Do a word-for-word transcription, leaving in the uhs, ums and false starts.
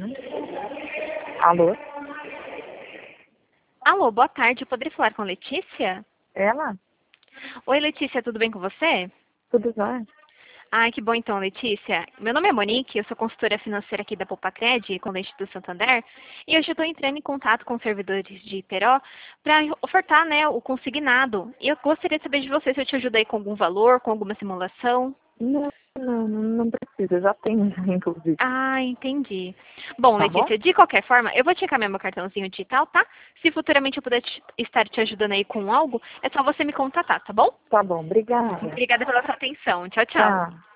Alô? Alô, boa tarde. Eu poderia falar com Letícia? Ela? Oi, Letícia, tudo bem com você? Tudo jóia? Ai, que bom então, Letícia. Meu nome é Monique, eu sou consultora financeira aqui da Popacred, com leite do Santander, e hoje eu estou entrando em contato com os servidores de Iperó para ofertar, né, o consignado. E eu gostaria de saber de você se eu te ajudei com algum valor, com alguma simulação. Não, não, não, não precisa. Já tenho, já, inclusive. Ah, entendi. Bom, Tá bom? Letícia, de qualquer forma, eu vou te encaminhar meu cartãozinho digital, tá? Se futuramente eu puder te- estar te ajudando aí com algo, é só você me contatar, tá bom? Tá bom, obrigada. Obrigada pela sua atenção. Tchau, tchau. Tchau.